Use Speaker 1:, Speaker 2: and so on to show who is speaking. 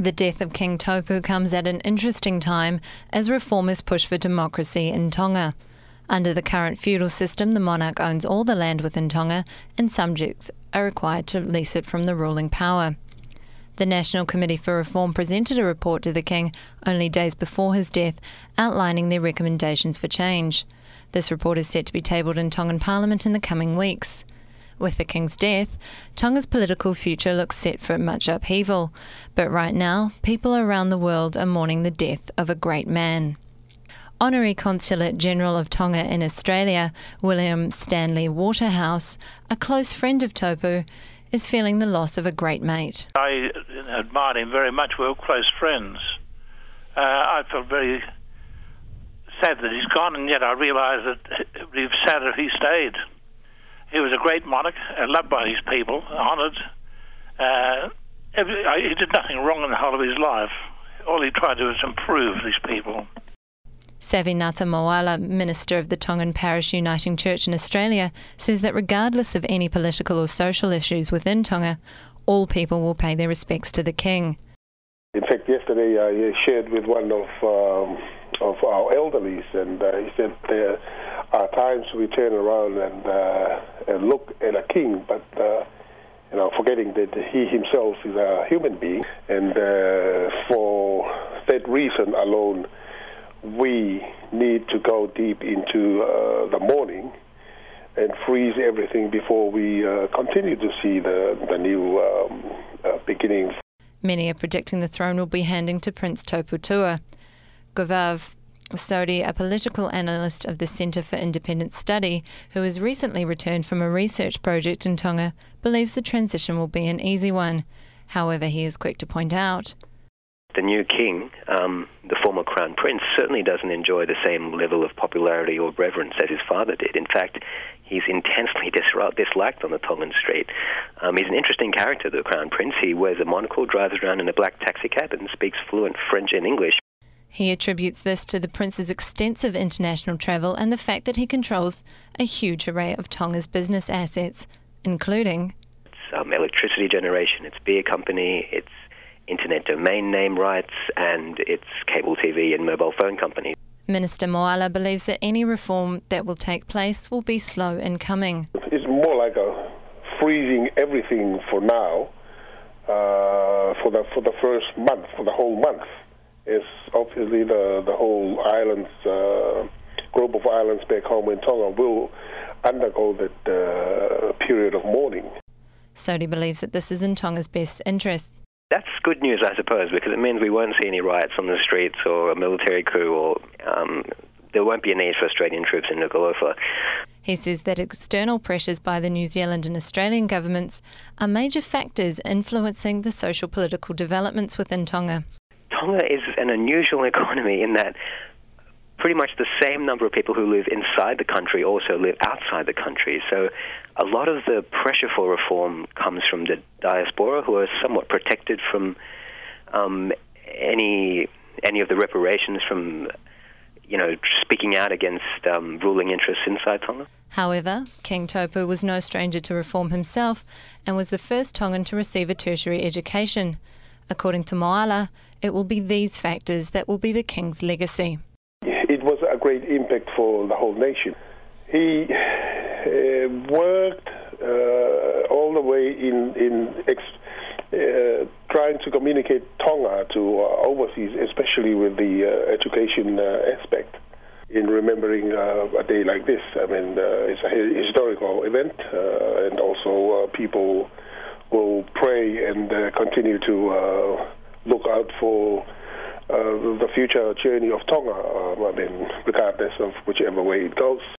Speaker 1: The death of King Taupu comes at an interesting time as reformers push for democracy in Tonga. Under the current feudal system, the monarch owns all the land within Tonga and subjects are required to lease it from the ruling power. The National Committee for Reform presented a report to the King only days before his death, outlining their recommendations for change. This report is set to be tabled in Tongan Parliament in the coming weeks. With the King's death, Tonga's political future looks set for much upheaval, but right now, people around the world are mourning the death of a great man. Honorary Consulate General of Tonga in Australia, William Stanley Waterhouse, a close friend of Taupu, is feeling the loss of a great mate.
Speaker 2: I admired him very much. We were close friends. I felt very sad that he's gone, and yet I realised that it would be sadder if he stayed. He was a great monarch, loved by his people, honoured. He did nothing wrong in the whole of his life. All he tried to do was improve these people.
Speaker 1: Savinata Moala, Minister of the Tongan Parish Uniting Church in Australia, says that regardless of any political or social issues within Tonga, all people will pay their respects to the King.
Speaker 3: In fact, yesterday I shared with one of our elderlies, and he said there are times we turn around and look at a king, but forgetting that he himself is a human being, and for that reason alone, we need to go deep into the mourning and freeze everything before we continue to see the new beginnings.
Speaker 1: Many are predicting the throne will be handing to Prince Tauputua. Govav Sodi, a political analyst of the Centre for Independent Study, who has recently returned from a research project in Tonga, believes the transition will be an easy one. However, he is quick to point out
Speaker 4: the new king, the former crown prince, certainly doesn't enjoy the same level of popularity or reverence as his father did. In fact, he's intensely disliked on the Tongan street. He's an interesting character, the crown prince. He wears a monocle, drives around in a black taxicab, and speaks fluent French and English.
Speaker 1: He attributes this to the prince's extensive international travel and the fact that he controls a huge array of Tonga's business assets, including
Speaker 4: its electricity generation, its beer company, its internet domain name rights, and its cable TV and mobile phone company.
Speaker 1: Minister Moala believes that any reform that will take place will be slow in coming.
Speaker 3: It's more like a freezing everything for now, for the first month, for the whole month. It's obviously the whole islands, group of islands back home in Tonga will undergo that period of mourning.
Speaker 1: Sodi believes that this is in Tonga's best interest.
Speaker 4: That's good news, I suppose, because it means we won't see any riots on the streets or a military coup, or there won't be a need for Australian troops in Nuku'alofa.
Speaker 1: He says that external pressures by the New Zealand and Australian governments are major factors influencing the social political developments within Tonga.
Speaker 4: Tonga is an unusual economy in that pretty much the same number of people who live inside the country also live outside the country. So a lot of the pressure for reform comes from the diaspora, who are somewhat protected from any of the reparations from, speaking out against ruling interests inside Tonga.
Speaker 1: However, King Taupu was no stranger to reform himself and was the first Tongan to receive a tertiary education. According to Moala, it will be these factors that will be the King's legacy.
Speaker 3: It was a great impact for the whole nation. He worked all the way in trying to communicate Tonga to overseas, especially with the education aspect. In remembering a day like this, it's a historical event, and also people will pray and continue to look out for the future journey of Tonga, regardless of whichever way it goes.